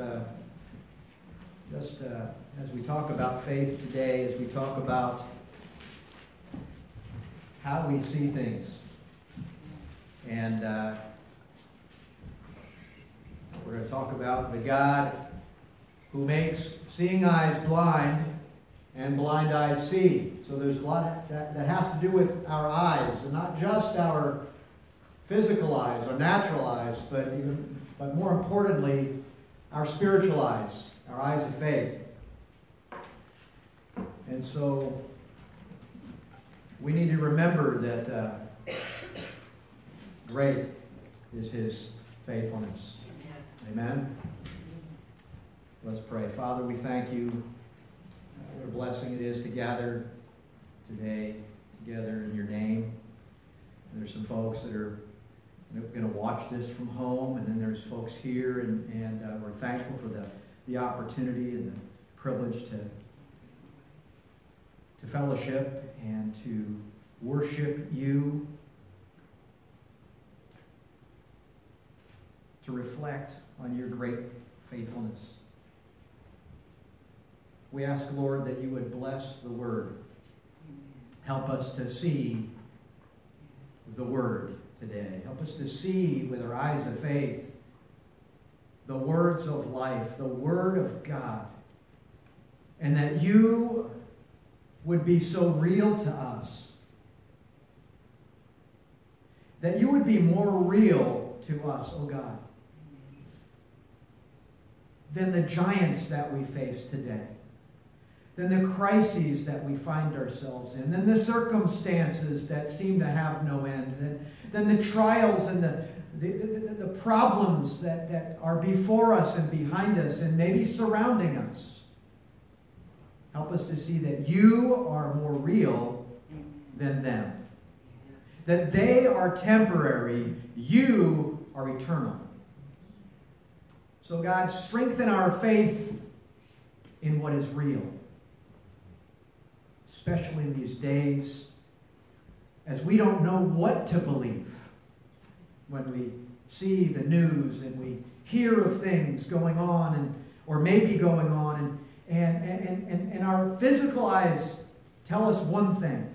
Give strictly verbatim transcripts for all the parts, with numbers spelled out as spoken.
uh, just uh, as we talk about faith today, as we talk about how we see things. And uh, we're going to talk about the God who makes seeing eyes blind and blind eyes see. So there's a lot that, that has to do with our eyes, and not just our physical eyes, our natural eyes, but even, but more importantly, our spiritual eyes, our eyes of faith. And so we need to remember that uh, great is His faithfulness. Amen. Let's pray. Father, we thank you. Uh, what a blessing it is to gather today together in your name. And there's some folks that are going to watch this from home, and then there's folks here, and, and uh, we're thankful for the, the opportunity and the privilege to, to fellowship and to worship you, to reflect on your great faithfulness. We ask, Lord, that you would bless the word. Help us to see the word today. Help us to see with our eyes of faith the words of life, the word of God, and that you would be so real to us, that you would be more real to us, oh God, than the giants that we face today, than the crises that we find ourselves in, than the circumstances that seem to have no end, than, than the trials and the, the, the, the problems that, that are before us and behind us and maybe surrounding us. Help us to see that you are more real than them, that they are temporary, you are eternal. So God, strengthen our faith in what is real, especially in these days, as we don't know what to believe when we see the news and we hear of things going on and or maybe going on, and, and, and, and, and our physical eyes tell us one thing.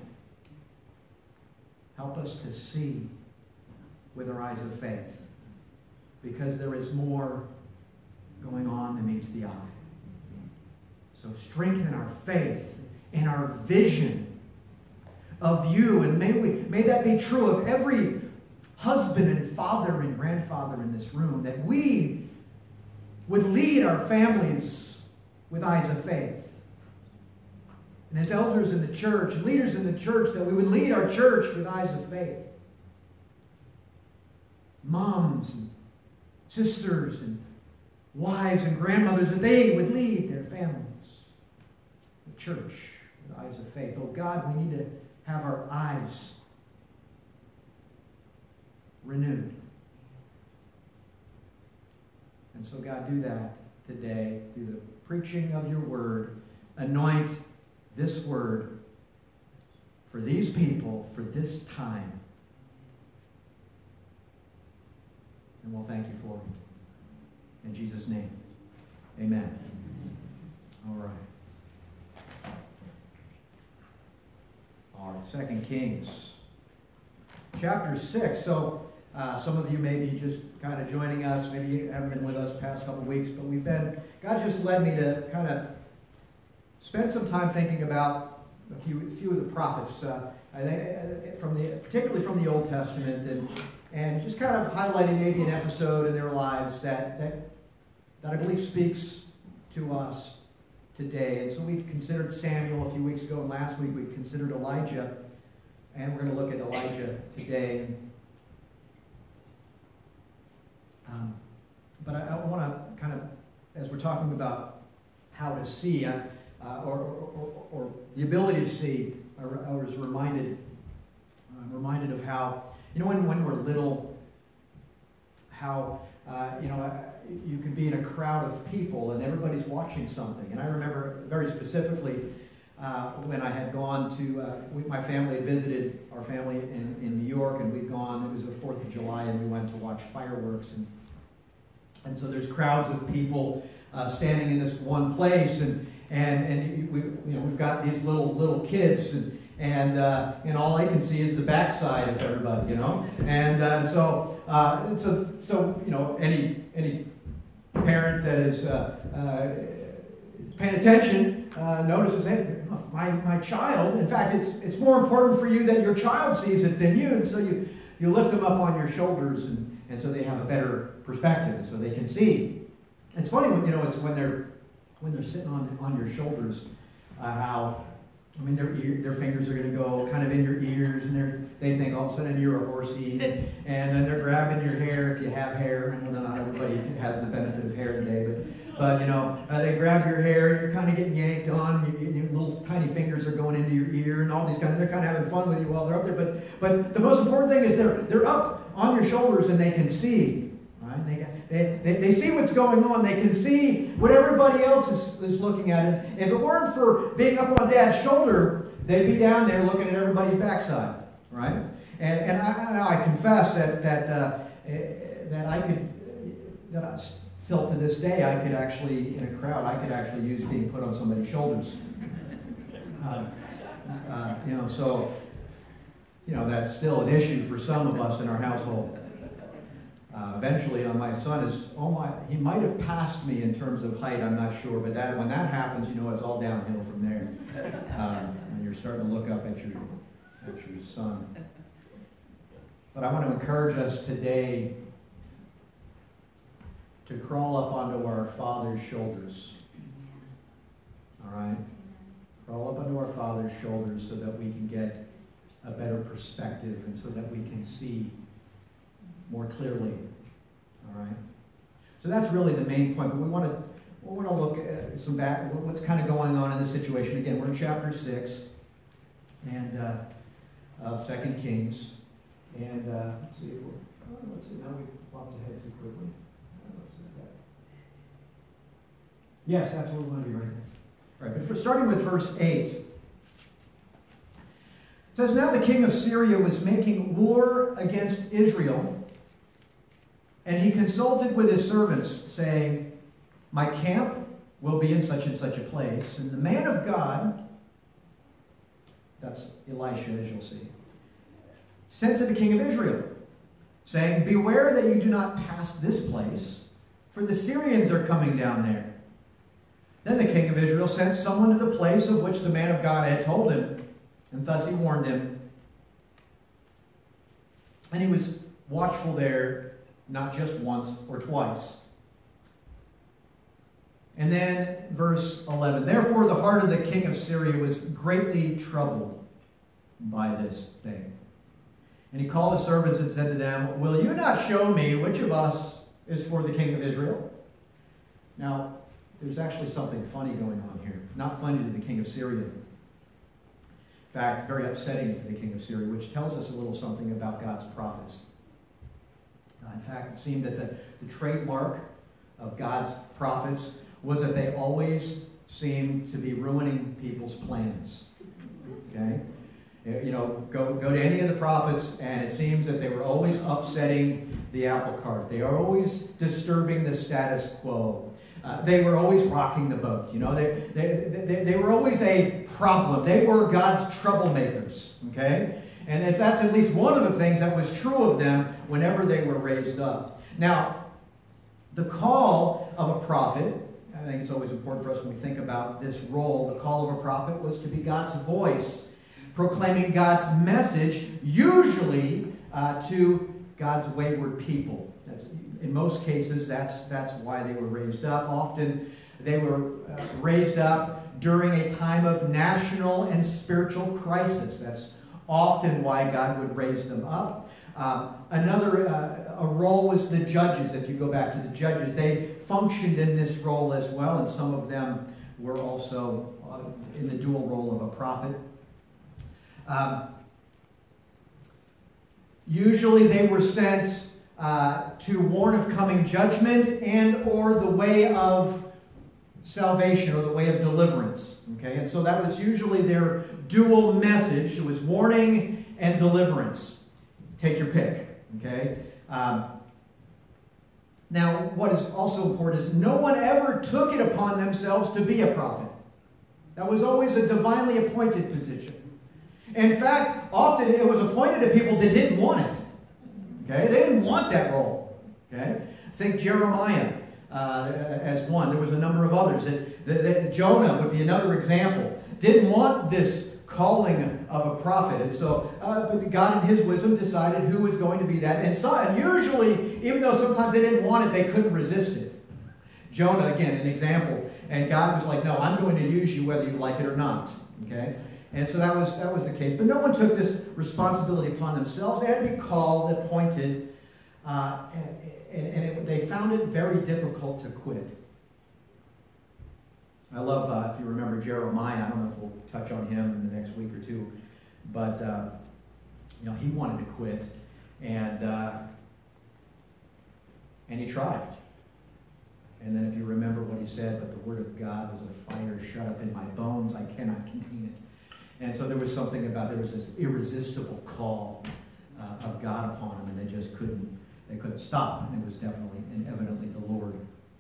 Help us to see with our eyes of faith, because there is more going on than meets the eye. So strengthen our faith and our vision of you, and may we may that be true of every husband and father and grandfather in this room, that we would lead our families with eyes of faith. And as elders in the church, leaders in the church, that we would lead our church with eyes of faith. Moms and sisters and wives and grandmothers, that they would lead their families, the church, with eyes of faith. Oh God, we need to have our eyes renewed. And so God, do that today through the preaching of your word. Anoint this word for these people, for this time. And we'll thank you for it. In Jesus' name, amen. All right. All right, Second Kings, chapter six. So uh, some of you may be just kind of joining us. Maybe you haven't been with us the past couple of weeks, but we've been, God just led me to kind of spend some time thinking about a few, a few of the prophets, uh, from the, particularly from the Old Testament, and and just kind of highlighting maybe an episode in their lives that that that I believe speaks to us today. And so we considered Samuel a few weeks ago, and last week we considered Elijah, and we're going to look at Elijah today. Um, but I, I want to kind of, as we're talking about how to see, uh, uh, or, or, or, or the ability to see, I, I was reminded, I'm reminded of how, you know, when, when we're little, how, uh, you know, you could be in a crowd of people and everybody's watching something. And I remember very specifically uh, when I had gone to, uh, we, my family had visited our family in, in New York, and we'd gone, it was the fourth of July, and we went to watch fireworks. And, and so there's crowds of people uh, standing in this one place, and and and we, you know, we've got these little little kids, and and uh, and all they can see is the backside of everybody, you know, and uh, so uh, and so so you know any any parent that is uh, uh, paying attention uh, notices, hey, my my child. In fact, it's it's more important for you that your child sees it than you, and so you you lift them up on your shoulders, and and so they have a better perspective, so they can see. It's funny when you know it's when they're when they're sitting on on your shoulders, uh, how I mean their ear, their fingers are going to go kind of in your ears, and they they think all of a sudden you're a horsey, and, and then they're grabbing your hair if you have hair. I know not everybody has the benefit of hair today, but but you know uh, they grab your hair, and you're kind of getting yanked on, and your, your little tiny fingers are going into your ear, and all these kind of they're kind of having fun with you while they're up there. But but the most important thing is they're they're up on your shoulders and they can see. Right? They, got, they, they, they see what's going on. They can see what everybody else is, is looking at. And if it weren't for being up on Dad's shoulder, they'd be down there looking at everybody's backside. Right? And, and I, I confess that that uh, that I could, that I, still to this day, I could actually, in a crowd, I could actually use being put on somebody's shoulders. Uh, uh, you know, so, you know, that's still an issue for some of us in our household. Uh, eventually, uh, my son is, oh my, he might have passed me in terms of height, I'm not sure, but that when that happens, you know, it's all downhill from there. Um, and you're starting to look up at your, at your son. But I want to encourage us today to crawl up onto our Father's shoulders. All right? Crawl up onto our Father's shoulders so that we can get a better perspective and so that we can see more clearly. All right? So that's really the main point. But we want to we want to look at some back, what's kind of going on in this situation. Again, we're in chapter six and uh, of Second Kings. And uh, let's see if we're, oh, let's see, now we popped ahead too quickly. Oh, let's see that. Yes, that's where we want to be right now. All right, but for, starting with verse eight. It says, now the king of Syria was making war against Israel, and he consulted with his servants, saying, my camp will be in such and such a place. And the man of God, that's Elisha, as you'll see, sent to the king of Israel, saying, beware that you do not pass this place, for the Syrians are coming down there. Then the king of Israel sent someone to the place of which the man of God had told him, and thus he warned him. And he was watchful there, not just once or twice. And then verse eleven, therefore the heart of the king of Syria was greatly troubled by this thing. And he called his servants and said to them, will you not show me which of us is for the king of Israel? Now, there's actually something funny going on here. Not funny to the king of Syria. In fact, very upsetting to the king of Syria, which tells us a little something about God's prophets. Uh, in fact, it seemed that the, the trademark of God's prophets was that they always seemed to be ruining people's plans. Okay? You know, go, go to any of the prophets, and it seems that they were always upsetting the apple cart. They are always disturbing the status quo. Uh, they were always rocking the boat. You know, they, they, they, they were always a problem. They were God's troublemakers. Okay? And if that's at least one of the things that was true of them whenever they were raised up. Now, the call of a prophet, I think it's always important for us when we think about this role, the call of a prophet was to be God's voice, proclaiming God's message, usually uh, to God's wayward people. That's, in most cases, that's, that's why they were raised up. Often they were uh, raised up during a time of national and spiritual crisis. That's often why God would raise them up. Um, another uh, a role was the judges. If you go back to the judges, they functioned in this role as well, and some of them were also uh, in the dual role of a prophet. Um, usually they were sent uh, to warn of coming judgment and or the way of salvation or the way of deliverance. Okay, and so that was usually their dual message. It was warning and deliverance. Take your pick. Okay. Um, Now, what is also important is no one ever took it upon themselves to be a prophet. That was always a divinely appointed position. In fact, often it was appointed to people that didn't want it. Okay? They didn't want that role. Okay? Think Jeremiah uh, as one. There was a number of others. That, that, that Jonah would be another example. Didn't want this calling of a prophet. And so uh, but God in his wisdom decided who was going to be that. And, so, and usually, even though sometimes they didn't want it, they couldn't resist it. Jonah, again, an example. And God was like, no, I'm going to use you whether you like it or not. Okay? And so that was that was the case. But no one took this responsibility upon themselves. They had to be called, appointed, uh, and, and, and it, they found it very difficult to quit. I love, uh, if you remember Jeremiah, I don't know if we'll touch on him in the next week or two, but uh, you know, he wanted to quit, and uh, and he tried. And then if you remember what he said, but the word of God was a fire shut up in my bones, I cannot contain it. And so there was something about, there was this irresistible call uh, of God upon them, and they just couldn't, they couldn't stop. And it was definitely and evidently the Lord.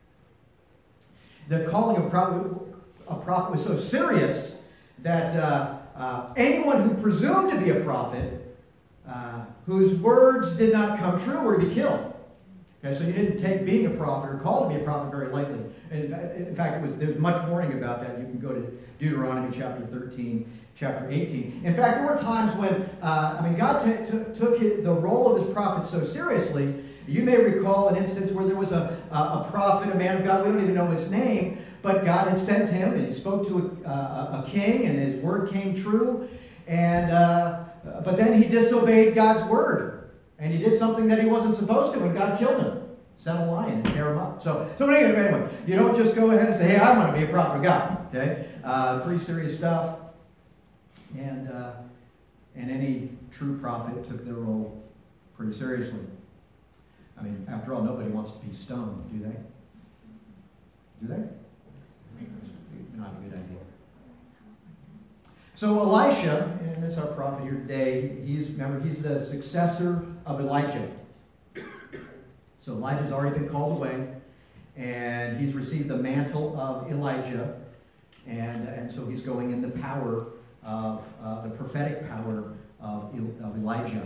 The calling of prophet, a prophet was so serious that uh, uh, anyone who presumed to be a prophet, uh, whose words did not come true, were to be killed. Okay, so you didn't take being a prophet or called to be a prophet very lightly. And in fact, it was, there's much warning about that. You can go to Deuteronomy chapter thirteen, chapter eighteen. In fact, there were times when, uh, I mean, God t- t- took his, the role of his prophet so seriously. You may recall an instance where there was a, a, a prophet, a man of God, we don't even know his name, but God had sent him, and he spoke to a, a, a king, and his word came true. And uh, but then he disobeyed God's word. And he did something that he wasn't supposed to, and God killed him. Sent a lion and tear him up. So, so anyway, anyway, you don't just go ahead and say, hey, I want to be a prophet of God. Okay? Uh, pretty serious stuff. And, uh, and any true prophet took their role pretty seriously. I mean, after all, nobody wants to be stoned, do they? Do they? Not a good idea. So Elisha, and that's our prophet here today, he's, remember, he's the successor of Elijah. So Elijah's already been called away, and he's received the mantle of Elijah, and, and so he's going in the power of, uh, the prophetic power of, of Elijah.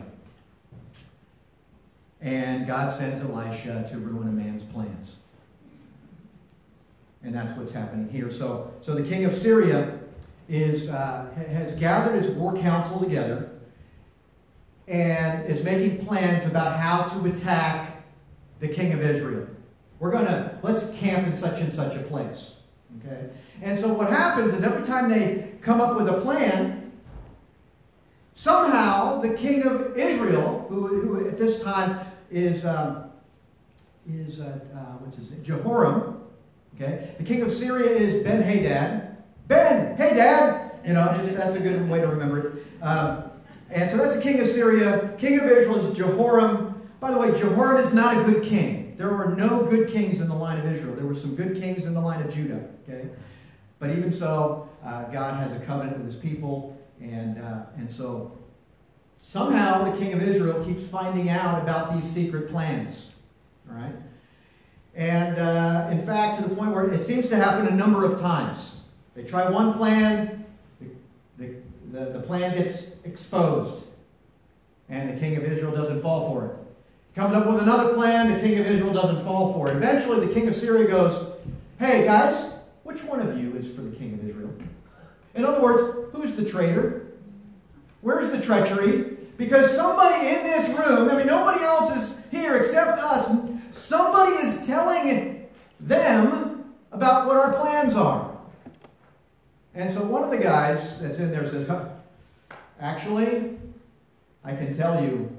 And God sends Elisha to ruin a man's plans. And that's what's happening here. So, so the king of Syria is uh, has gathered his war council together and is making plans about how to attack the king of Israel. We're going to, let's camp in such and such a place. Okay? And so what happens is every time they come up with a plan, somehow the king of Israel, who, who at this time is, um, is uh, uh, what's his name? Jehoram. Okay? The king of Syria is Ben-Hadad. Ben, hey Dad! You know, just, that's a good way to remember it. Um, and so that's the king of Syria. King of Israel is Jehoram. By the way, Jehoram is not a good king. There were no good kings in the line of Israel. There were some good kings in the line of Judah. Okay, but even so, uh, God has a covenant with his people, and uh, and so somehow the king of Israel keeps finding out about these secret plans. All right, and uh, in fact, to the point where it seems to happen a number of times. They try one plan, the, the, the, the plan gets exposed, and the king of Israel doesn't fall for it. He comes up with another plan, the king of Israel doesn't fall for it. Eventually, the king of Syria goes, hey guys, which one of you is for the king of Israel? In other words, who's the traitor? Where's the treachery? Because somebody in this room, I mean, nobody else is here except us, somebody is telling them about what our plans are. And so one of the guys that's in there says, huh, actually, I can tell you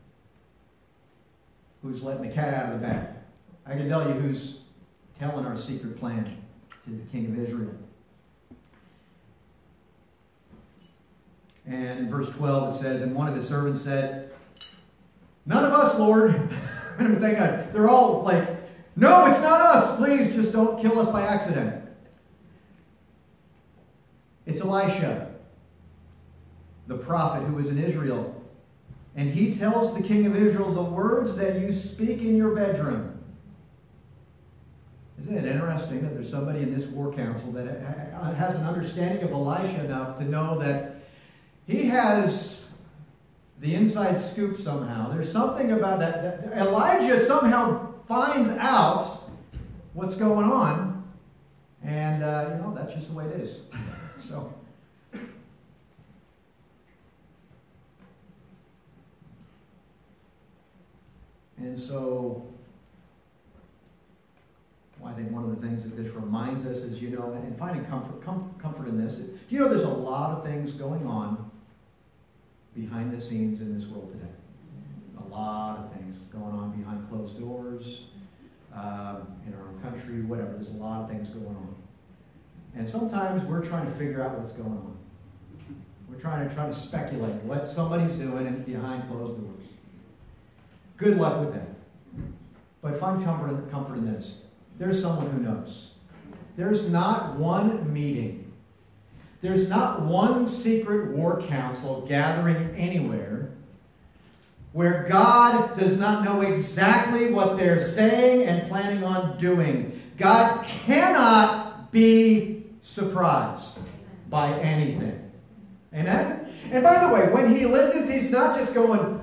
who's letting the cat out of the bag. I can tell you who's telling our secret plan to the king of Israel. And in verse twelve it says, and one of his servants said, none of us, Lord. And thank God, they're all like, no, it's not us. Please just don't kill us by accident. It's Elisha, the prophet who is in Israel. And he tells the king of Israel the words that you speak in your bedroom. Isn't it interesting that there's somebody in this war council that has an understanding of Elisha enough to know that he has the inside scoop somehow. There's something about that. that Elijah somehow finds out what's going on, and uh, you know, that's just the way it is. So, and so, well, I think one of the things that this reminds us is, you know, and finding comfort, com- comfort in this. Do you know there's a lot of things going on behind the scenes in this world today? A lot of things going on behind closed doors, um, in our own country, whatever. There's a lot of things going on. And sometimes we're trying to figure out what's going on. We're trying to try to speculate what somebody's doing behind closed doors. Good luck with that. But find comfort, comfort in this. There's someone who knows. There's not one meeting. There's not one secret war council gathering anywhere where God does not know exactly what they're saying and planning on doing. God cannot be surprised by anything. Amen? And by the way, when he listens, he's not just going,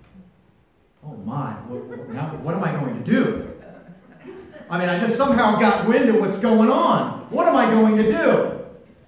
oh my, what, now what am I going to do? I mean, I just somehow got wind of what's going on. What am I going to do?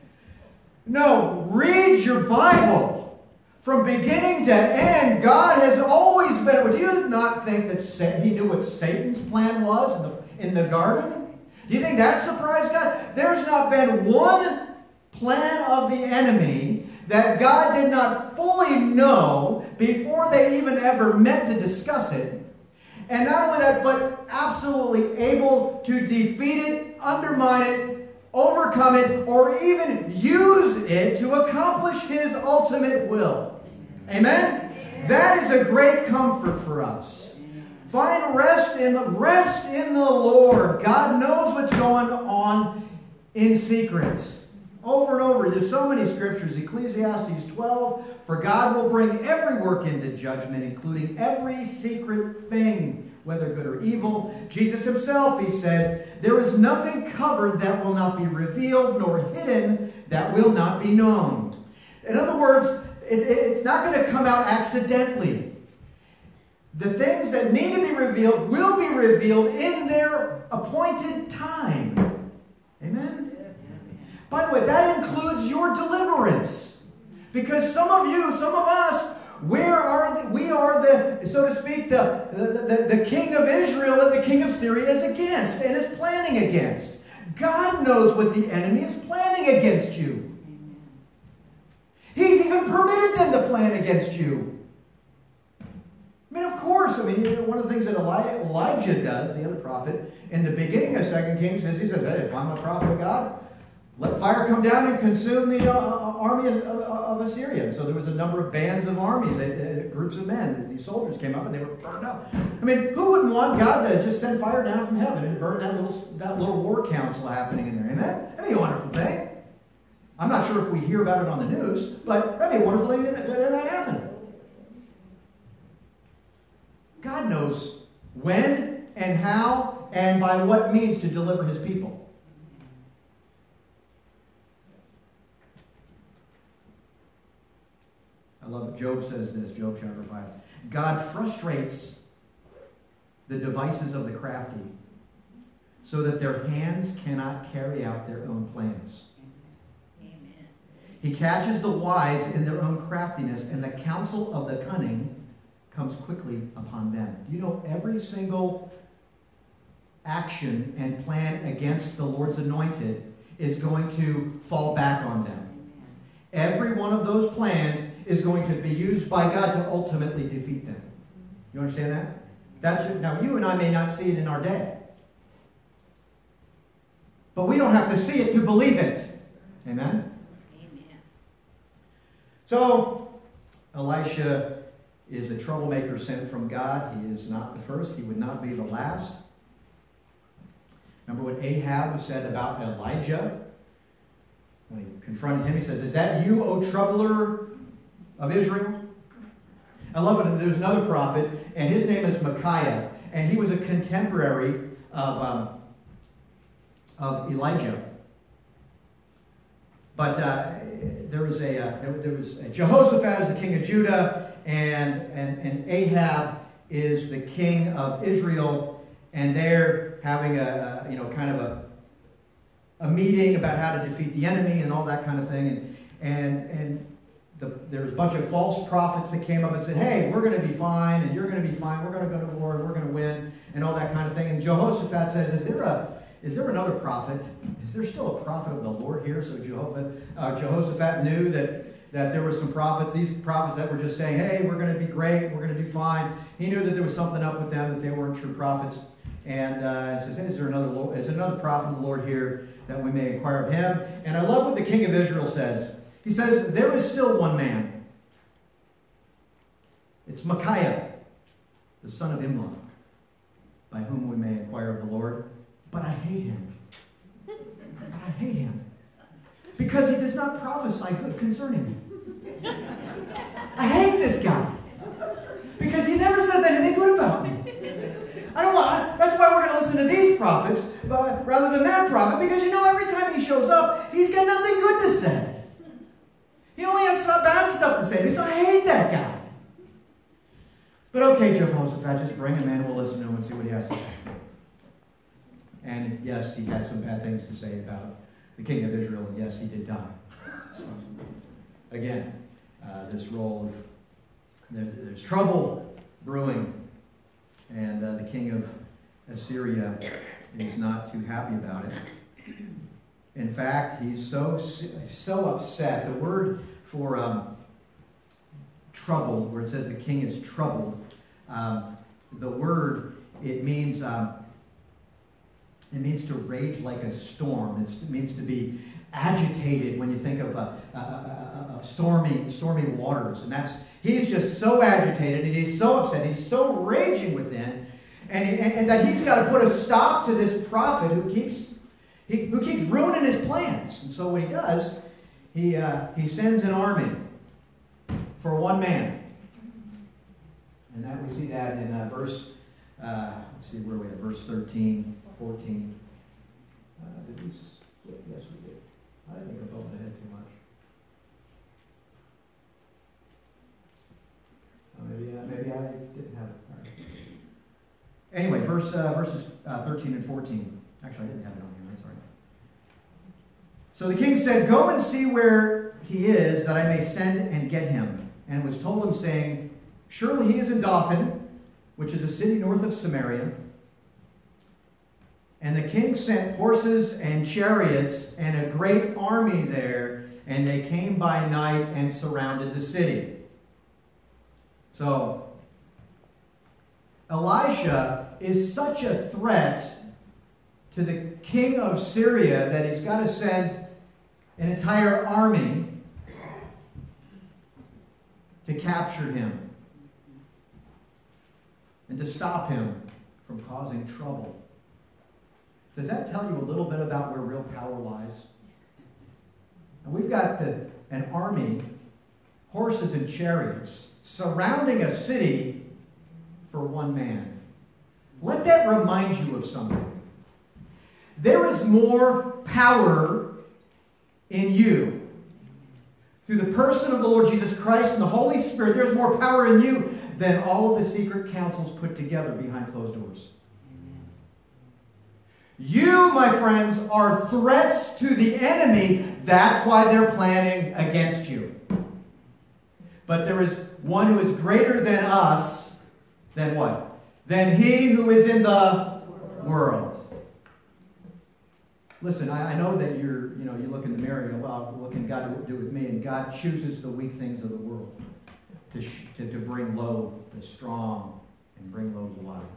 No, read your Bible. From beginning to end, God has always been... Do you not think that he knew what Satan's plan was in the, in the garden? Do you think that surprised God? There's not been one plan of the enemy that God did not fully know before they even ever met to discuss it. And not only that, but absolutely able to defeat it, undermine it, overcome it, or even use it to accomplish his ultimate will. Amen? Amen. That is a great comfort for us. Find rest in, rest in the Lord. God knows what's going on in secret. Over and over, there's so many scriptures. Ecclesiastes twelve, for God will bring every work into judgment, including every secret thing, whether good or evil. Jesus himself, he said, there is nothing covered that will not be revealed, nor hidden that will not be known. In other words, it, it, it's not going to come out accidentally. The things that need to be revealed will be revealed in their appointed time. Amen? By the way, that includes your deliverance. Because some of you, some of us, where are the, we are the, so to speak, the, the, the, the king of Israel that the king of Syria is against and is planning against. God knows what the enemy is planning against you. He's even permitted them to plan against you. I mean, of course, I mean, one of the things that Elijah does, the other prophet, in the beginning of Second Kings, says, he says, hey, if I'm a prophet of God, let fire come down and consume the uh, army of, of, of Assyria. And so there was a number of bands of armies, they, uh, groups of men. These soldiers came up and they were burned up. I mean, who wouldn't want God to just send fire down from heaven and burn that little that little war council happening in there? Amen? That'd be a wonderful thing. I'm not sure if we hear about it on the news, but that'd be a wonderful thing that, that, that happened. God knows when and how and by what means to deliver his people. I love it. Job says this, Job chapter five. God frustrates the devices of the crafty so that their hands cannot carry out their own plans. Amen. He catches the wise in their own craftiness, and the counsel of the cunning comes quickly upon them. Do you know every single action and plan against the Lord's anointed is going to fall back on them? Every one of those plans is going to be used by God to ultimately defeat them. You understand that? That's, now, you and I may not see it in our day. But we don't have to see it to believe it. Amen? Amen. So, Elisha is a troublemaker sent from God. He is not the first. He would not be the last. Remember what Ahab said about Elijah? When he confronted him, he says, is that you, O troubler of Israel? I love it. There's another prophet, and his name is Micaiah, and he was a contemporary of, um, of Elijah. But uh, there was a uh, there, there was a Jehoshaphat is the king of Judah, and, and and Ahab is the king of Israel, and they're having a, a you know kind of a a meeting about how to defeat the enemy and all that kind of thing, and and and the, there was a bunch of false prophets that came up and said, "Hey, we're going to be fine, and you're going to be fine. We're going to go to war, and we're going to win, and all that kind of thing." And Jehoshaphat says, "Is there a Is there another prophet? Is there still a prophet of the Lord here?" So Jehoshaphat, uh, Jehoshaphat knew that, that there were some prophets, these prophets that were just saying, "Hey, we're going to be great, we're going to do fine." He knew that there was something up with them, that they weren't true prophets. And uh, he says, "Hey, is there another Lord, is there another prophet of the Lord here that we may inquire of him?" And I love what the king of Israel says. He says, "There is still one man. It's Micaiah, the son of Imlah, by whom we may inquire of the Lord. But I hate him. But I hate him. Because he does not prophesy good concerning me." I hate this guy. Because he never says anything good about me. I don't want, that's why we're going to listen to these prophets uh, rather than that prophet. Because you know, every time he shows up, he's got nothing good to say. He only has some bad stuff to say. So I hate that guy. But okay, Jehoshaphat, just bring him in. We'll listen to him and see what he has to say. And yes, he had some bad things to say about the king of Israel, and yes, he did die. So, again, uh, this role of there, there's trouble brewing, and uh, the king of Assyria is not too happy about it. In fact, he's so so upset. The word for um, troubled, where it says the king is troubled, um, the word, it means um, it means to rage like a storm. It's, it means to be agitated when you think of a, a, a, a stormy stormy waters. And that's he's just so agitated and he's so upset. He's so raging within, and, and, and that he's got to put a stop to this prophet who keeps he, who keeps ruining his plans. And so what he does, he uh, he sends an army for one man. And that we see that in uh, verse. Uh, let's see where we at. Verse thirteen. fourteen. Uh, did we skip? Yes, we did. I think I'm bumping ahead too much. Oh, maybe, uh, maybe I didn't have it. All right. Anyway, verse, uh, verses uh, thirteen and fourteen. Actually, I didn't have it on here. I'm sorry. So the king said, "Go and see where he is, that I may send and get him." And was told him, saying, "Surely he is in Dothan, which is a city north of Samaria." And the king sent horses and chariots and a great army there, and they came by night and surrounded the city. So, Elisha is such a threat to the king of Syria that he's got to send an entire army to capture him and to stop him from causing trouble. Does that tell you a little bit about where real power lies? And we've got the, an army, horses and chariots, surrounding a city for one man. Let that remind you of something. There is more power in you. Through the person of the Lord Jesus Christ and the Holy Spirit, there's more power in you than all of the secret councils put together behind closed doors. You, my friends, are threats to the enemy. That's why they're planning against you. But there is one who is greater than us, than what? Than he who is in the world. Listen, I, I know that you're, you know, you look in the mirror and you go, well, what can God do with me? And God chooses the weak things of the world to, sh- to, to bring low the strong and bring low the wise.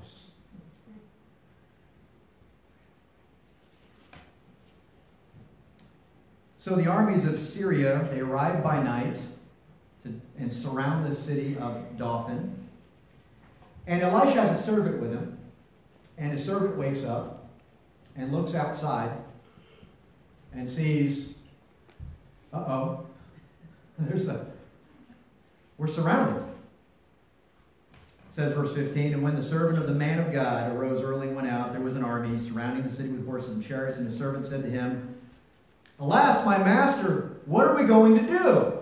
So the armies of Syria, they arrive by night to, and surround the city of Dothan. And Elisha has a servant with him. And his servant wakes up and looks outside and sees, uh-oh, there's a, we're surrounded. It says, verse fifteen, and when the servant of the man of God arose early and went out, there was an army surrounding the city with horses and chariots, and the servant said to him, Alas, my master, what are we going to do?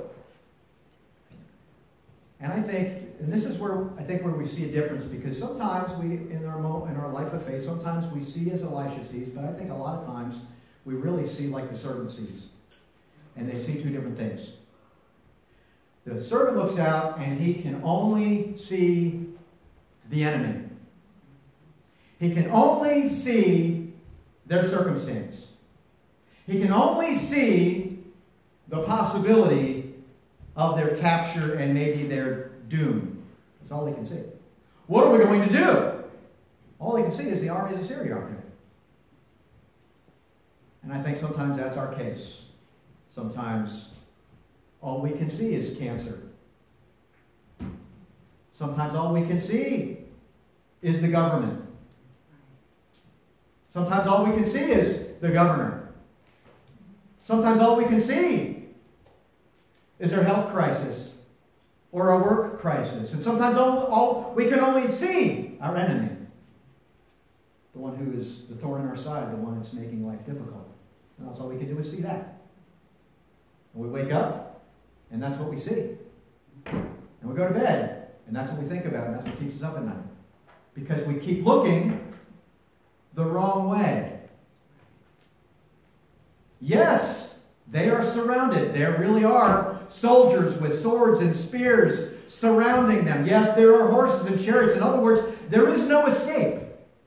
And I think, and this is where I think where we see a difference, because sometimes we, in our mo- in our life of faith, sometimes we see as Elisha sees, but I think a lot of times we really see like the servant sees. And they see two different things. The servant looks out and he can only see the enemy. He can only see their circumstance. He can only see the possibility of their capture and maybe their doom. That's all he can see. What are we going to do? All he can see is the armies of Syria out there. And I think sometimes that's our case. Sometimes all we can see is cancer. Sometimes all we can see is the government. Sometimes all we can see is the governor. Sometimes all we can see is our health crisis or our work crisis. And sometimes all, all we can only see our enemy. The one who is the thorn in our side, the one that's making life difficult. And that's all we can do is see that. And we wake up, and that's what we see. And we go to bed, and that's what we think about, and that's what keeps us up at night. Because we keep looking the wrong way. Yes, they are surrounded. There really are soldiers with swords and spears surrounding them. Yes, there are horses and chariots. In other words, there is no escape.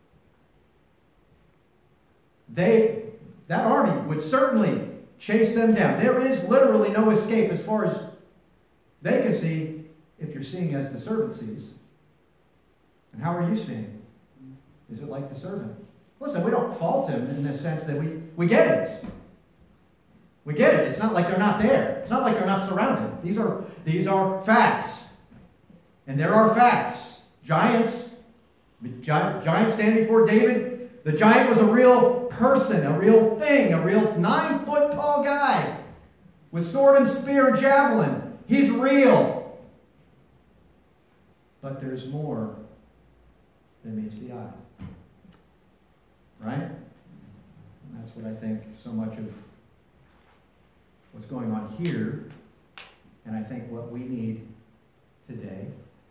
They, that army would certainly chase them down. There is literally no escape as far as they can see, if you're seeing as the servant sees. And how are you seeing? Is it like the servant? Listen, we don't fault him in the sense that we, we get it. We get it. It's not like they're not there. It's not like they're not surrounded. These are, these are facts. And there are facts. Giants, giant, giant standing before David. The giant was a real person, a real thing, a real nine-foot-tall guy with sword and spear and javelin. He's real. But there's more than meets the eye. Right? And that's what I think so much of what's going on here, and I think what we need today,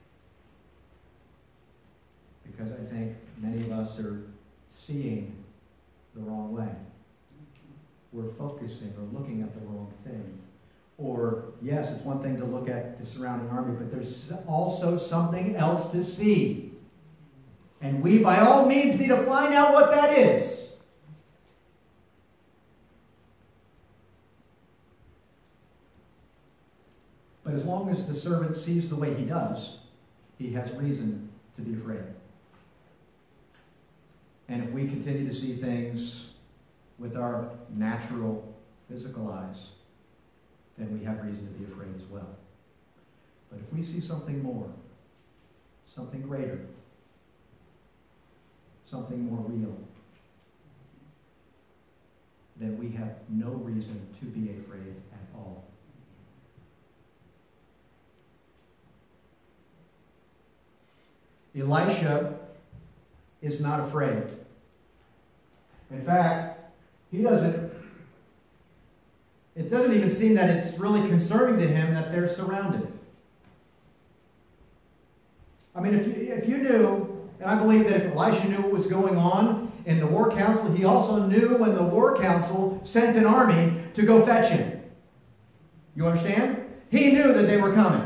because I think many of us are seeing the wrong way. We're focusing or looking at the wrong thing. Or, yes, it's one thing to look at the surrounding army, but there's also something else to see. And we, by all means, need to find out what that is. But as long as the servant sees the way he does, he has reason to be afraid. And if we continue to see things with our natural, physical eyes, then we have reason to be afraid as well. But if we see something more, something greater, something more real, then we have no reason to be afraid at all. Elisha is not afraid. In fact, he doesn't, it doesn't even seem that it's really concerning to him that they're surrounded. I mean, if you, if you knew, and I believe that if Elisha knew what was going on in the war council, he also knew when the war council sent an army to go fetch him. You understand? He knew that they were coming.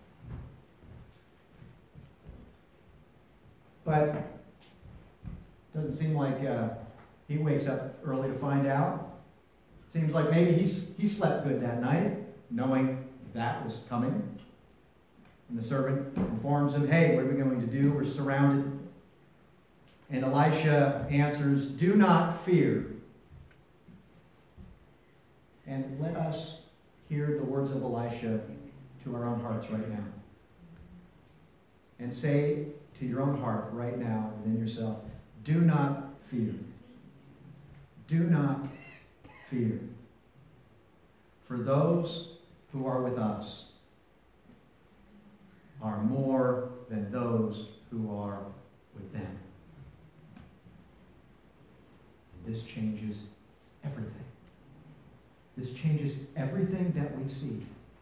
But it doesn't seem like uh, he wakes up early to find out. Seems like maybe he's, he slept good that night, knowing that was coming. And the servant informs him, hey, what are we going to do? We're surrounded. And Elisha answers, do not fear. And let us hear the words of Elisha to our own hearts right now. And say to your own heart right now within yourself, do not fear. Do not fear. For those who are with us are more than those who are with them. This changes everything. This changes everything that we see.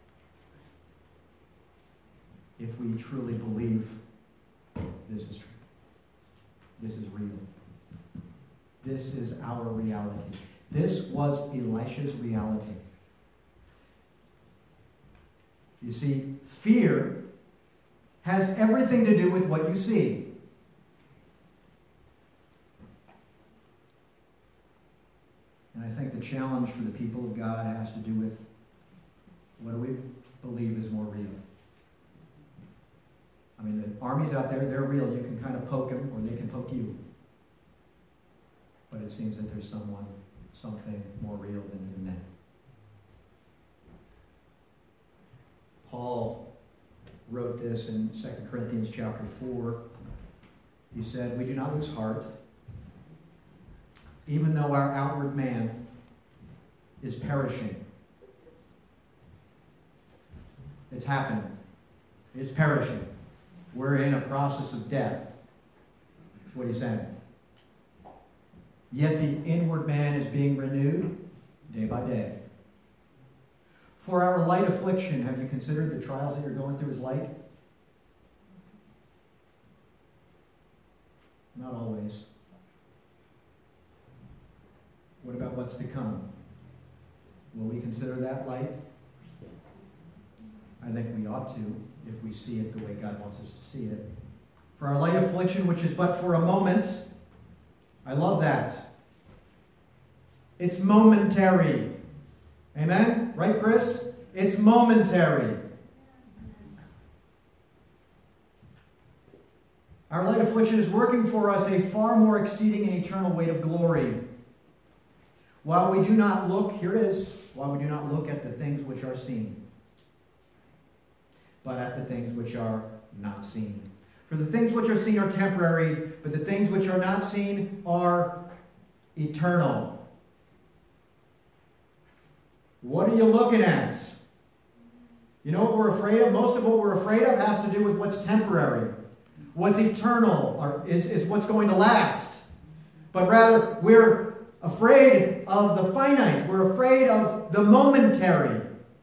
If we truly believe this is true. This is real. This is our reality. This was Elisha's reality. You see, fear has everything to do with what you see. And I think the challenge for the people of God has to do with what do we believe is more real. I mean, the armies out there, they're real. You can kind of poke them or they can poke you. But it seems that there's someone, something more real than even that. Paul wrote this in Second Corinthians chapter four. He said, we do not lose heart, even though our outward man is perishing. It's happening. It's perishing. We're in a process of death. That's what he's saying. Yet the inward man is being renewed day by day. For our light affliction, have you considered the trials that you're going through as light? Not always. What about what's to come? Will we consider that light? I think we ought to, if we see it the way God wants us to see it. For our light affliction, which is but for a moment, I love that. It's momentary. Amen? Right, Chris? It's momentary. Our light affliction is working for us a far more exceeding and eternal weight of glory. While we do not look, here it is, while we do not look at the things which are seen, but at the things which are not seen. For the things which are seen are temporary, but the things which are not seen are eternal. What are you looking at? You know what we're afraid of? Most of what we're afraid of has to do with what's temporary. What's eternal or is, is what's going to last. But rather, we're afraid of the finite. We're afraid of the momentary.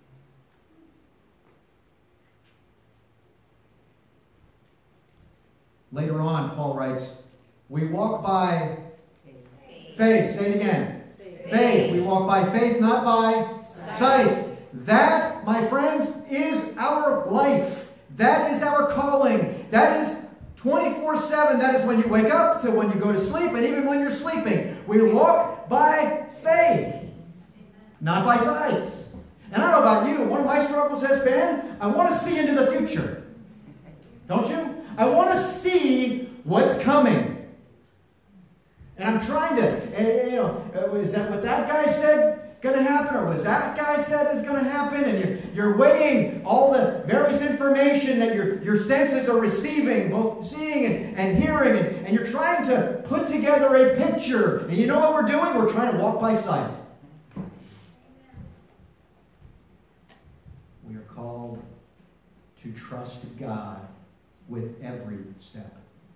Later on, Paul writes, we walk by faith. faith. Say it again. Faith. faith. We walk by faith, not by sight. sight. That, my friends, is our life. That is our calling. That is twenty-four seven. That is when you wake up to when you go to sleep, and even when you're sleeping. We walk by faith, not by sight. And I don't know about you, one of my struggles has been, I want to see into the future. Don't you? I want to see what's coming. And I'm trying to, you know, is that what that guy said going to happen? Or was that guy said is going to happen? And you're, you're weighing all the various information that your, your senses are receiving, both seeing and, and hearing. And, and you're trying to put together a picture. And you know what we're doing? We're trying to walk by sight. We are called to trust God with every step.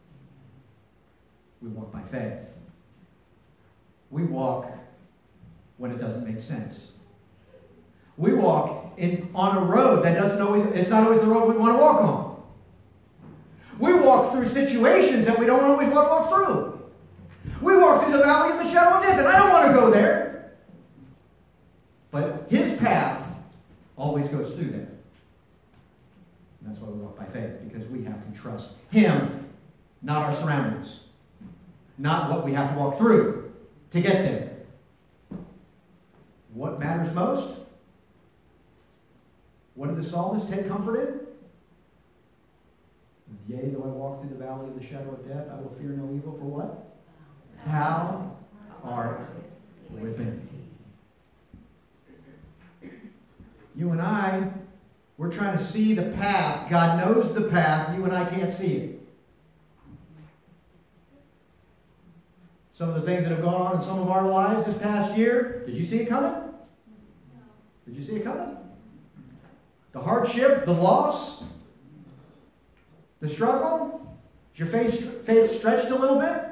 We walk by faith. We walk when it doesn't make sense. We walk in on a road that doesn't always, it's not always the road we want to walk on. We walk through situations that we don't always want to walk through. We walk through the valley of the shadow of death, and I don't want to go there. But his path always goes through there. And that's why we walk by faith, because we have to trust him, not our surroundings, not what we have to walk through to get there. What matters most? What did the psalmist take comfort in? Yea, though I walk through the valley of the shadow of death, I will fear no evil. For what? Thou art with me. You and I, we're trying to see the path. God knows the path. You and I can't see it. Some of the things that have gone on in some of our lives this past year, did you see it coming? Did you see it coming? The hardship, the loss, the struggle. Is your faith, faith stretched a little bit?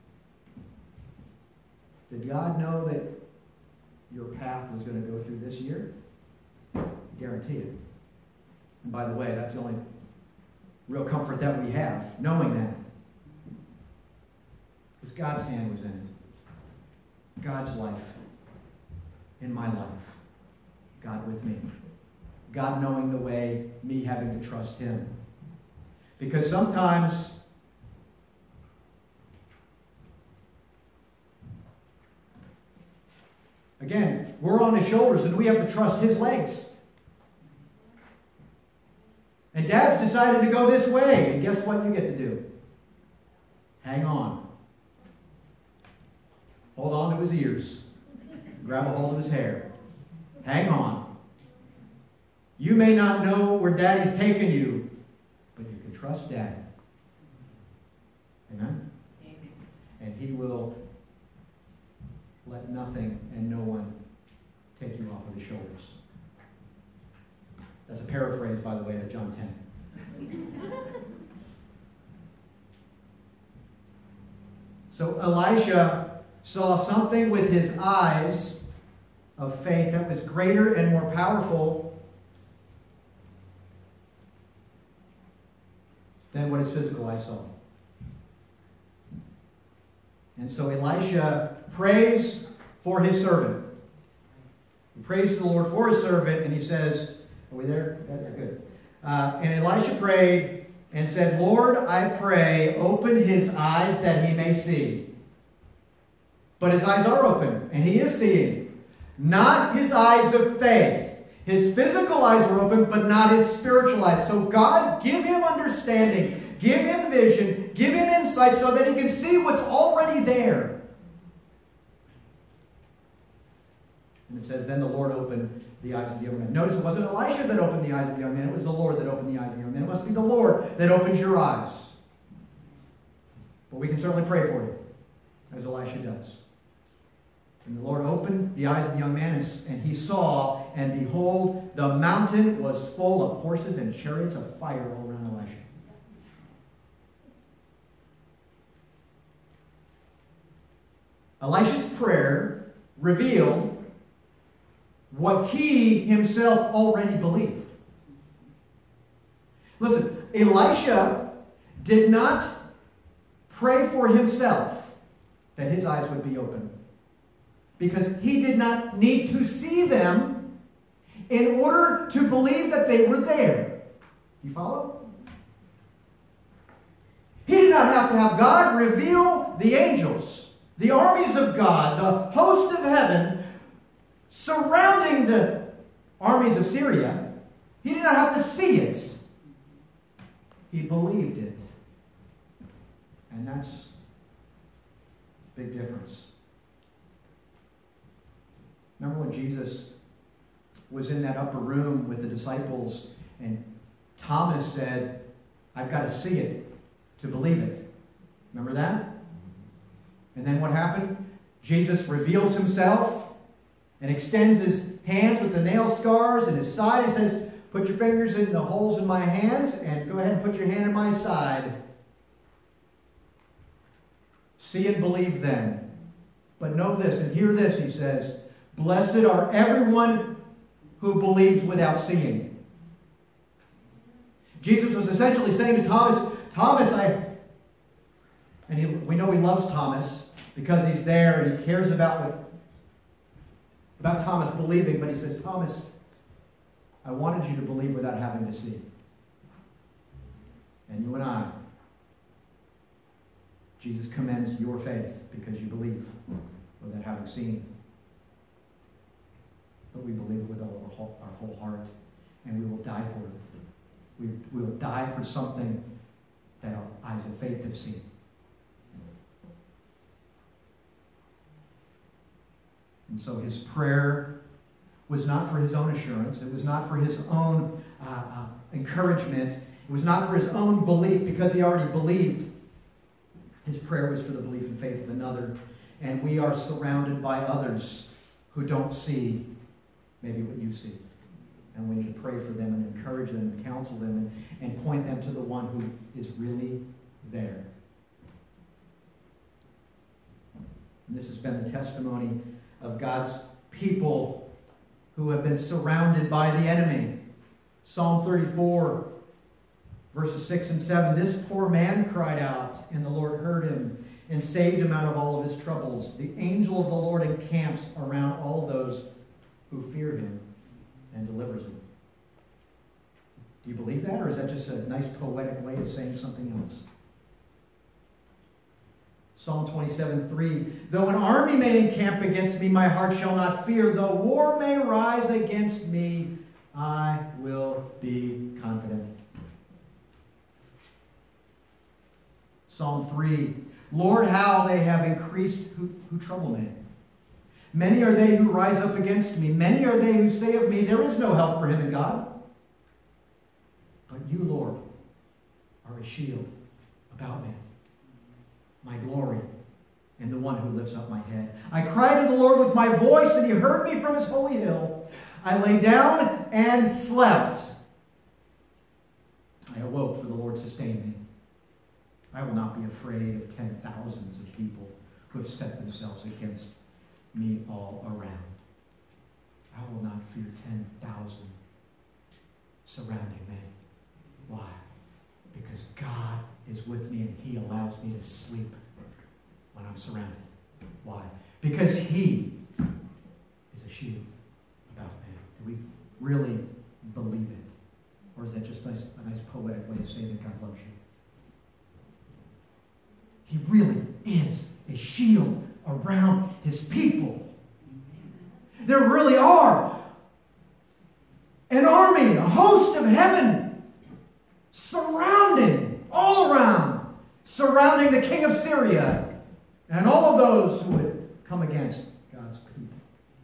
Did God know that your path was going to go through this year? I guarantee it. And by the way, that's the only real comfort that we have, knowing that. Because God's hand was in it. God's life in my life. God with me. God knowing the way, me having to trust Him. Because sometimes again, we're on His shoulders and we have to trust His legs. And Dad's decided to go this way. And guess what you get to do? Hang on. Hold on to his ears. Grab a hold of his hair. Hang on. You may not know where Daddy's taking you, but you can trust Daddy. Amen? Amen. And He will let nothing and no one take you off of His shoulders. That's a paraphrase, by the way, to John ten. So Elisha saw something with his eyes of faith that was greater and more powerful than what his physical eyes saw. And so Elisha prays for his servant. He prays to the Lord for his servant, and he says, are we there? Yeah, good. Uh, and Elisha prayed and said, Lord, I pray, open his eyes that he may see. But his eyes are open, and he is seeing. Not his eyes of faith. His physical eyes are open, but not his spiritual eyes. So God, give him understanding, give him vision, give him insight so that he can see what's already there. And it says, then the Lord opened the eyes of the young man. Notice it wasn't Elisha that opened the eyes of the young man. It was the Lord that opened the eyes of the young man. It must be the Lord that opens your eyes. But we can certainly pray for you, as Elisha does. And the Lord opened the eyes of the young man, and, and he saw, and behold, the mountain was full of horses and chariots of fire all around Elisha. Elisha's prayer revealed what he himself already believed. Listen, Elisha did not pray for himself that his eyes would be open, because he did not need to see them in order to believe that they were there. You follow? He did not have to have God reveal the angels, the armies of God, the host of heaven surrounding the armies of Syria. He did not have to see it. He believed it. And that's a big difference. Remember when Jesus was in that upper room with the disciples and Thomas said, I've got to see it to believe it. Remember that? And then what happened? Jesus reveals himself and extends his hands with the nail scars in his side. He says, put your fingers in the holes in my hands and go ahead and put your hand in my side. See and believe then. But know this and hear this, he says, blessed are everyone who believes without seeing. Jesus was essentially saying to Thomas, Thomas, I... And he, we know he loves Thomas because he's there and he cares about what about Thomas believing, but he says, Thomas, I wanted you to believe without having to see. And you and I, Jesus commends your faith because you believe without having seen. But we believe it with our whole, our whole heart, and we will die for it. We, we will die for something that our eyes of faith have seen. And so his prayer was not for his own assurance. It was not for his own uh, uh, encouragement. It was not for his own belief because he already believed. His prayer was for the belief and faith of another. And we are surrounded by others who don't see maybe what you see. And we need to pray for them and encourage them and counsel them and, and point them to the one who is really there. And this has been the testimony of God's people who have been surrounded by the enemy. Psalm thirty-four, verses six and seven. This poor man cried out, and the Lord heard him and saved him out of all of his troubles. The angel of the Lord encamps around all those who fear him and delivers them. Do you believe that, or is that just a nice poetic way of saying something else? Psalm twenty-seven, three. Though an army may encamp against me, my heart shall not fear. Though war may rise against me, I will be confident. Psalm three. Lord, how they have increased who, who trouble me. Many are they who rise up against me. Many are they who say of me, there is no help for him in God. But you, Lord, are a shield about me, my glory, and the one who lifts up my head. I cried to the Lord with my voice, and he heard me from his holy hill. I lay down and slept. I awoke, for the Lord sustained me. I will not be afraid of ten thousands of people who have set themselves against me all around. I will not fear ten thousand surrounding me. Why? Because God is with me and he allows me to sleep when I'm surrounded. Why? Because he is a shield about me. Do we really believe it? Or is that just nice, a nice poetic way of saying that God loves you? He really is a shield around his people. There really are an army, a host of heaven, surrounding, all around, surrounding the king of Syria and all of those who would come against God's people.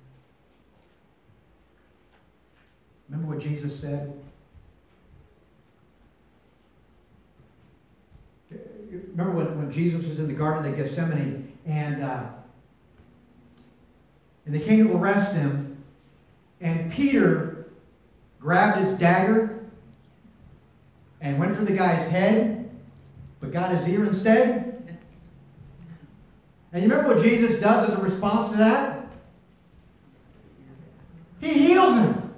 Remember what Jesus said? Remember when, when Jesus was in the Garden of Gethsemane and, uh, and they came to arrest him, and Peter grabbed his dagger and went for the guy's head, but got his ear instead? And you remember what Jesus does as a response to that? He heals him.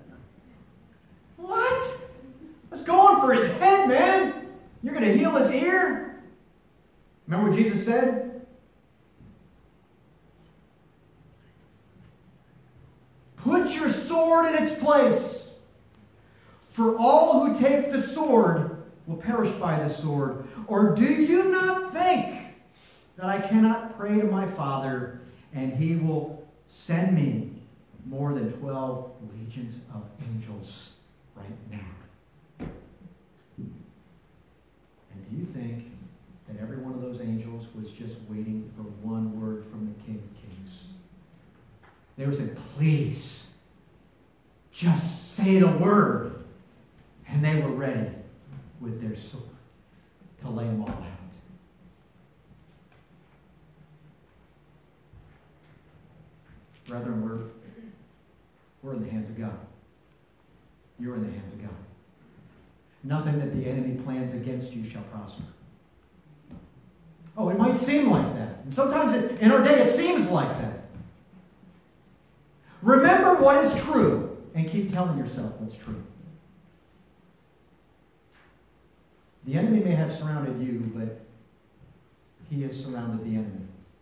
What? I was going for his head, man. You're going to heal his ear? Remember what Jesus said? Put your sword in its place. For all who take the sword will perish by the sword. Or do you not think that I cannot pray to my Father, and he will send me more than twelve legions of angels right now? And do you think that every one of those angels was just waiting for one word from the King of Kings? They were saying, please, just say the word. And they were ready with their sword to lay them all out. Brethren, we're, we're in the hands of God. You're in the hands of God. Nothing that the enemy plans against you shall prosper. Oh, it might seem like that. And sometimes it, in our day it seems like that. Remember what is true and keep telling yourself what's true. The enemy may have surrounded you, but he has surrounded the enemy.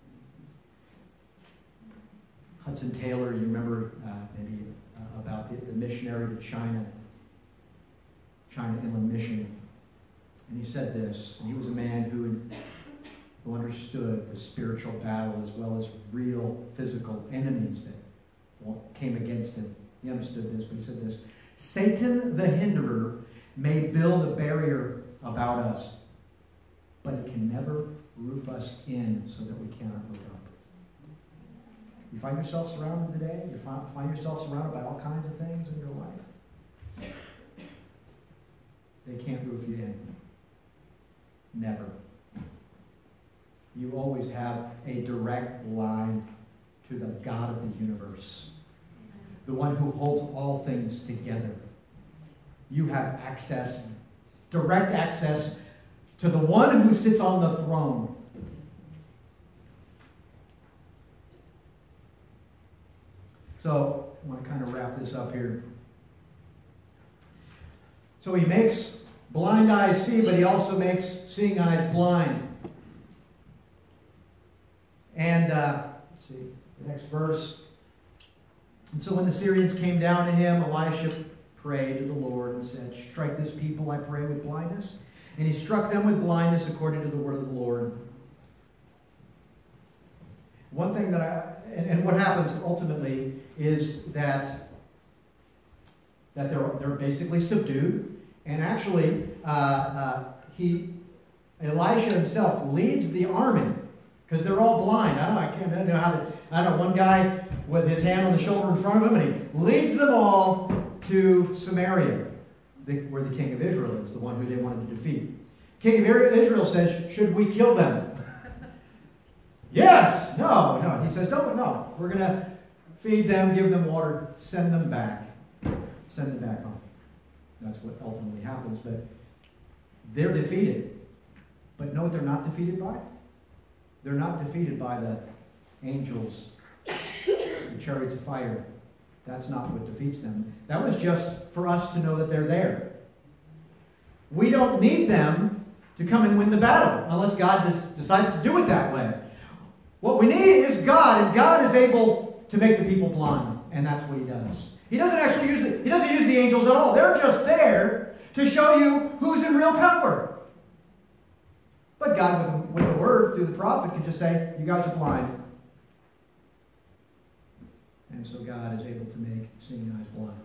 Hudson Taylor, you remember uh, maybe uh, about the, the missionary to China, China Inland Mission. And he said this, and he was a man who, who understood the spiritual battle as well as real physical enemies that came against him. He understood this, but he said this: Satan the hinderer may build a barrier about us, but he can never roof us in so that we cannot look up. You find yourself surrounded today? You find, find yourself surrounded by all kinds of things in your life? They can't roof you in. Never. You always have a direct line to the God of the universe, the one who holds all things together. You have access, direct access to the one who sits on the throne. So, I want to kind of wrap this up here. So he makes blind eyes see, but he also makes seeing eyes blind. And, uh, let's see, the next verse. And so when the Syrians came down to him, Elisha prayed to the Lord and said, strike this people, I pray, with blindness. And he struck them with blindness according to the word of the Lord. One thing that I, and, and what happens ultimately is that, that they're, they're basically subdued. And actually, uh, uh, he, Elisha himself leads the army because they're all blind. I don't know, I can't I don't know how to, I don't know, one guy with his hand on the shoulder in front of him, and he leads them all to Samaria, the, where the king of Israel is, the one who they wanted to defeat. King of Israel says, should we kill them? Yes! No, no. He says, don't, no. We're going to feed them, give them water, send them back. Send them back home. That's what ultimately happens, but they're defeated. But know what they're not defeated by? They're not defeated by the angels, the chariots of fire. That's not what defeats them. That was just for us to know that they're there. We don't need them to come and win the battle unless God des- decides to do it that way. What we need is God, and God is able to make the people blind, and that's what he does. He doesn't actually use the, he doesn't use the angels at all. They're just there to show you who's in real power. But God, with, with the word through the prophet, can just say, you guys are blind. And so God is able to make seeing eyes blind.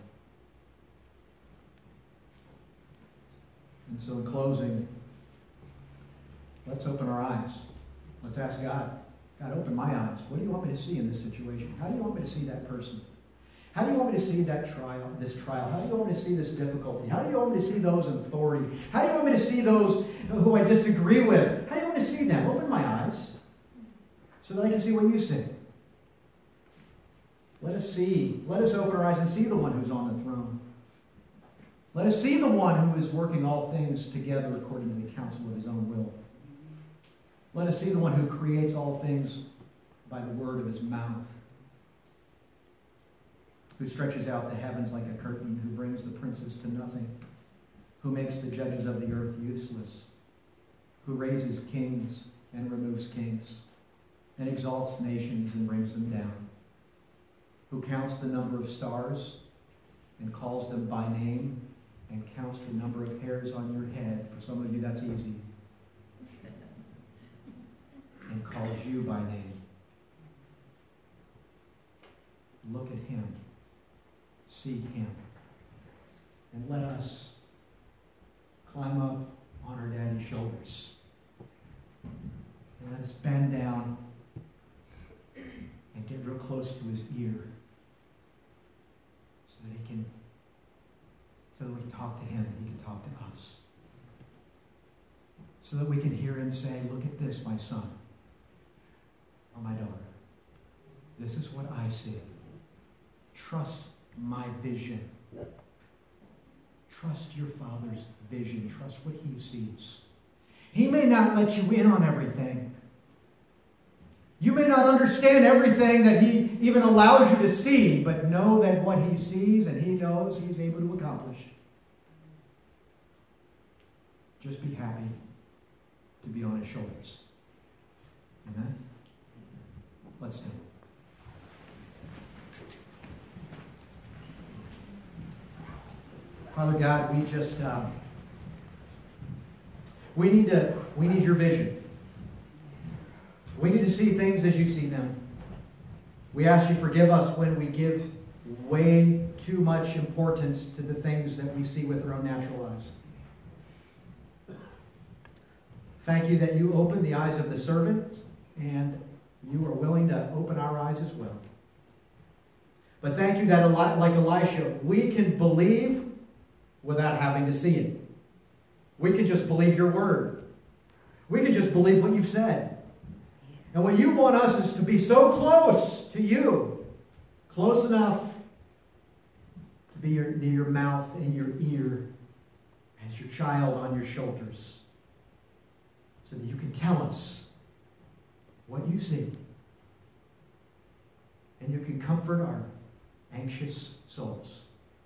And so in closing, let's open our eyes. Let's ask God, God, open my eyes. What do you want me to see in this situation? How do you want me to see that person? How do you want me to see that trial, this trial? How do you want me to see this difficulty? How do you want me to see those in authority? How do you want me to see those who I disagree with? How do you want me to see them? Open my eyes so that I can see what you see. Let us see. Let us open our eyes and see the one who's on the throne. Let us see the one who is working all things together according to the counsel of his own will. Let us see the one who creates all things by the word of his mouth, who stretches out the heavens like a curtain, who brings the princes to nothing, who makes the judges of the earth useless, who raises kings and removes kings, and exalts nations and brings them down, who counts the number of stars and calls them by name, and counts the number of hairs on your head. For some of you, that's easy. And calls you by name. Look at him. See him. And let us climb up on our daddy's shoulders. And let us bend down and get real close to his ear so that he can, so that we can talk to him and he can talk to us. So that we can hear him say, look at this, my son or my daughter. This is what I see. Trust my vision. Trust your Father's vision. Trust what he sees. He may not let you in on everything. You may not understand everything that he even allows you to see, but know that what he sees and he knows he's able to accomplish. Just be happy to be on his shoulders. Amen? Let's stand. Father God, we just um, we need to we need your vision. We need to see things as you see them. We ask you forgive us when we give way too much importance to the things that we see with our own natural eyes. Thank you that you opened the eyes of the servant, and you are willing to open our eyes as well. But thank you that, like Elisha, we can believe without having to see it. We can just believe your word. We can just believe what you've said. And what you want us is to be so close to you, close enough to be your, near your mouth and your ear as your child on your shoulders. so that you can tell us what you see. And you can comfort our anxious souls.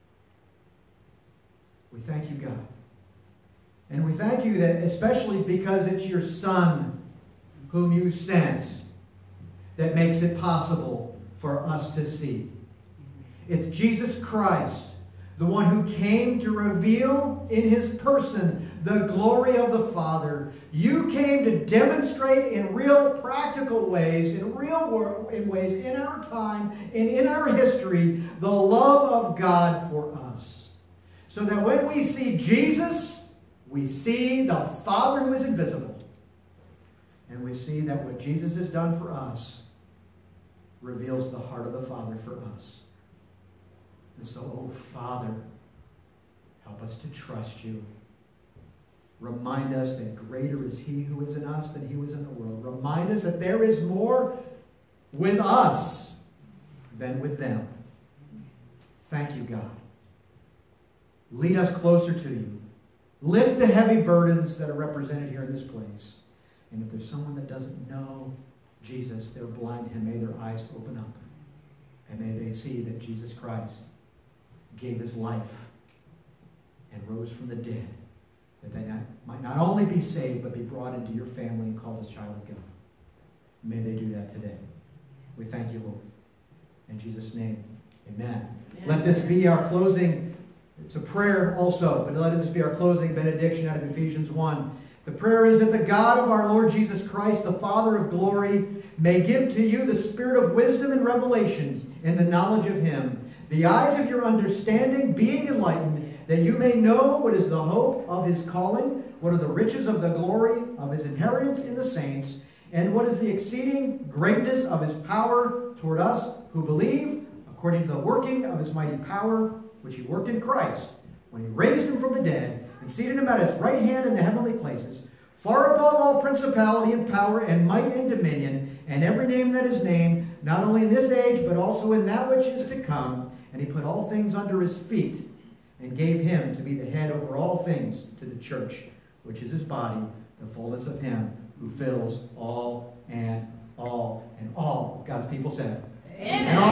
We thank you, God. And we thank you that especially because it's your Son whom you sent that makes it possible for us to see. It's Jesus Christ, the one who came to reveal in his person the glory of the Father. You came to demonstrate in real practical ways, in real wor- in ways in our time and in our history, the love of God for us. So that when we see Jesus, we see the Father who is invisible. And we see that what Jesus has done for us reveals the heart of the Father for us. And so, oh Father, help us to trust you. Remind us that greater is he who is in us than he who is in the world. Remind us that there is more with us than with them. Thank you, God. Lead us closer to you. Lift the heavy burdens that are represented here in this place. And if there's someone that doesn't know Jesus, they're blind, and may their eyes open up. And may they see that Jesus Christ gave his life and rose from the dead, that they not, might not only be saved, but be brought into your family and called as child of God. May they do that today. We thank you, Lord. In Jesus' name, amen. Amen. Let this be our closing. It's a prayer also, but let this be our closing benediction out of Ephesians one. The prayer is that the God of our Lord Jesus Christ, the Father of glory, may give to you the spirit of wisdom and revelation in the knowledge of him, the eyes of your understanding being enlightened, that you may know what is the hope of his calling, what are the riches of the glory of his inheritance in the saints, and what is the exceeding greatness of his power toward us who believe, according to the working of his mighty power, which he worked in Christ, when he raised him from the dead, and seated him at his right hand in the heavenly places, far above all principality and power and might and dominion, and every name that is named, not only in this age, but also in that which is to come. And he put all things under his feet, and gave him to be the head over all things to the church, which is his body, the fullness of him who fills all and all. And all of God's people said, Amen. And all